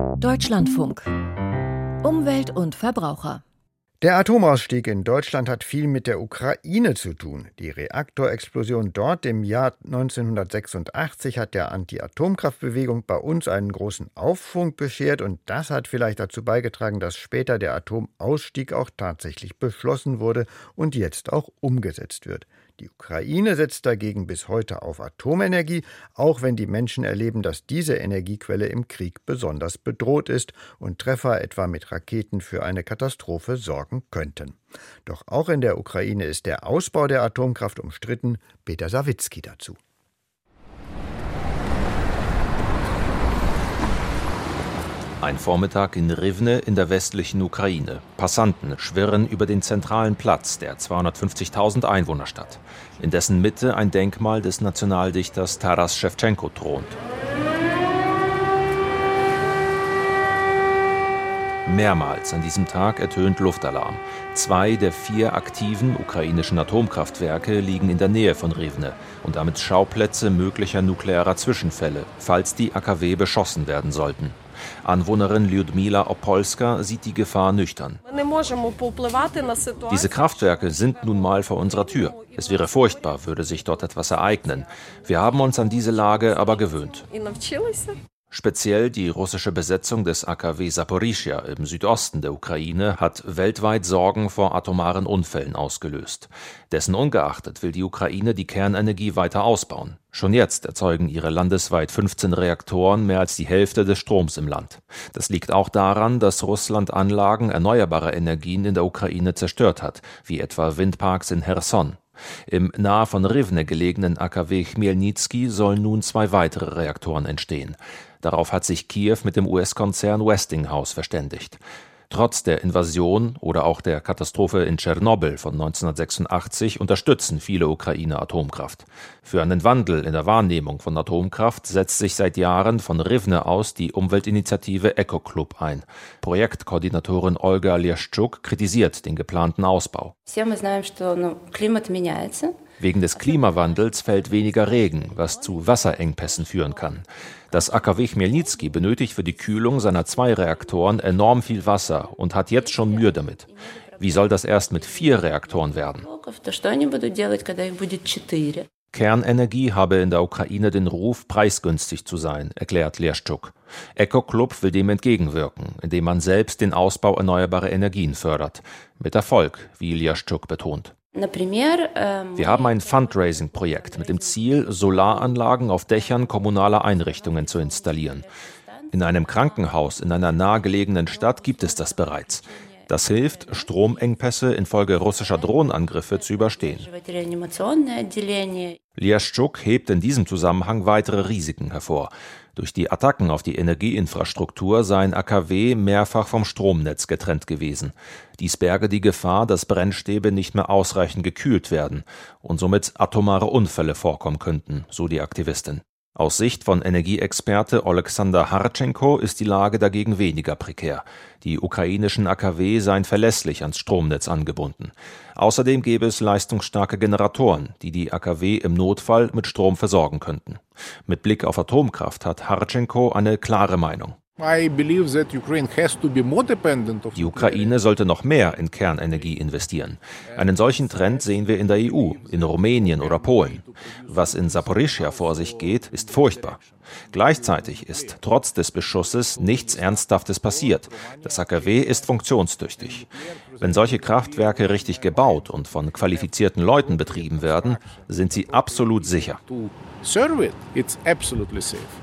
Deutschlandfunk. Umwelt und Verbraucher. Der Atomausstieg in Deutschland hat viel mit der Ukraine zu tun. Die Reaktorexplosion dort im Jahr 1986 hat der Anti-Atomkraftbewegung bei uns einen großen Aufschwung beschert und das hat vielleicht dazu beigetragen, dass später der Atomausstieg auch tatsächlich beschlossen wurde und jetzt auch umgesetzt wird. Die Ukraine setzt dagegen bis heute auf Atomenergie, auch wenn die Menschen erleben, dass diese Energiequelle im Krieg besonders bedroht ist und Treffer etwa mit Raketen für eine Katastrophe sorgen könnten. Doch auch in der Ukraine ist der Ausbau der Atomkraft umstritten. Peter Sawicki dazu. Ein Vormittag in Rivne in der westlichen Ukraine. Passanten schwirren über den zentralen Platz der 250.000 Einwohnerstadt, in dessen Mitte ein Denkmal des Nationaldichters Taras Schewtschenko thront. Mehrmals an diesem Tag ertönt Luftalarm. 2 der 4 aktiven ukrainischen Atomkraftwerke liegen in der Nähe von Rivne und damit Schauplätze möglicher nuklearer Zwischenfälle, falls die AKW beschossen werden sollten. Anwohnerin Lyudmila Opolska sieht die Gefahr nüchtern. Diese Kraftwerke sind nun mal vor unserer Tür. Es wäre furchtbar, würde sich dort etwas ereignen. Wir haben uns an diese Lage aber gewöhnt. Speziell die russische Besetzung des AKW Saporischschja im Südosten der Ukraine hat weltweit Sorgen vor atomaren Unfällen ausgelöst. Dessen ungeachtet will die Ukraine die Kernenergie weiter ausbauen. Schon jetzt erzeugen ihre landesweit 15 Reaktoren mehr als die Hälfte des Stroms im Land. Das liegt auch daran, dass Russland Anlagen erneuerbarer Energien in der Ukraine zerstört hat, wie etwa Windparks in Cherson. Im nahe von Rivne gelegenen AKW Chmielnytskyi sollen nun 2 weitere Reaktoren entstehen. Darauf hat sich Kiew mit dem US-Konzern Westinghouse verständigt. Trotz der Invasion oder auch der Katastrophe in Tschernobyl von 1986 unterstützen viele Ukrainer Atomkraft. Für einen Wandel in der Wahrnehmung von Atomkraft setzt sich seit Jahren von Rivne aus die Umweltinitiative Eco-Club ein. Projektkoordinatorin Olga Lieszczuk kritisiert den geplanten Ausbau. Wegen des Klimawandels fällt weniger Regen, was zu Wasserengpässen führen kann. Das AKW Chmielnytskyi benötigt für die Kühlung seiner 2 Reaktoren enorm viel Wasser und hat jetzt schon Mühe damit. Wie soll das erst mit 4 Reaktoren werden? Kernenergie habe in der Ukraine den Ruf, preisgünstig zu sein, erklärt Lieszczuk. Eco-Club will dem entgegenwirken, indem man selbst den Ausbau erneuerbarer Energien fördert. Mit Erfolg, wie Lieszczuk betont. Wir haben ein Fundraising-Projekt mit dem Ziel, Solaranlagen auf Dächern kommunaler Einrichtungen zu installieren. In einem Krankenhaus in einer nahegelegenen Stadt gibt es das bereits. Das hilft, Stromengpässe infolge russischer Drohnenangriffe zu überstehen. Lieszczuk hebt in diesem Zusammenhang weitere Risiken hervor. Durch die Attacken auf die Energieinfrastruktur seien AKW mehrfach vom Stromnetz getrennt gewesen. Dies berge die Gefahr, dass Brennstäbe nicht mehr ausreichend gekühlt werden und somit atomare Unfälle vorkommen könnten, so die Aktivistin. Aus Sicht von Energieexperte Oleksandr Hartschenko ist die Lage dagegen weniger prekär. Die ukrainischen AKW seien verlässlich ans Stromnetz angebunden. Außerdem gäbe es leistungsstarke Generatoren, die die AKW im Notfall mit Strom versorgen könnten. Mit Blick auf Atomkraft hat Hartschenko eine klare Meinung. Die Ukraine sollte noch mehr in Kernenergie investieren. Einen solchen Trend sehen wir in der EU, in Rumänien oder Polen. Was in Saporischschja vor sich geht, ist furchtbar. Gleichzeitig ist trotz des Beschusses nichts Ernsthaftes passiert. Das AKW ist funktionstüchtig. Wenn solche Kraftwerke richtig gebaut und von qualifizierten Leuten betrieben werden, sind sie absolut sicher. Serve it, it's absolutely safe.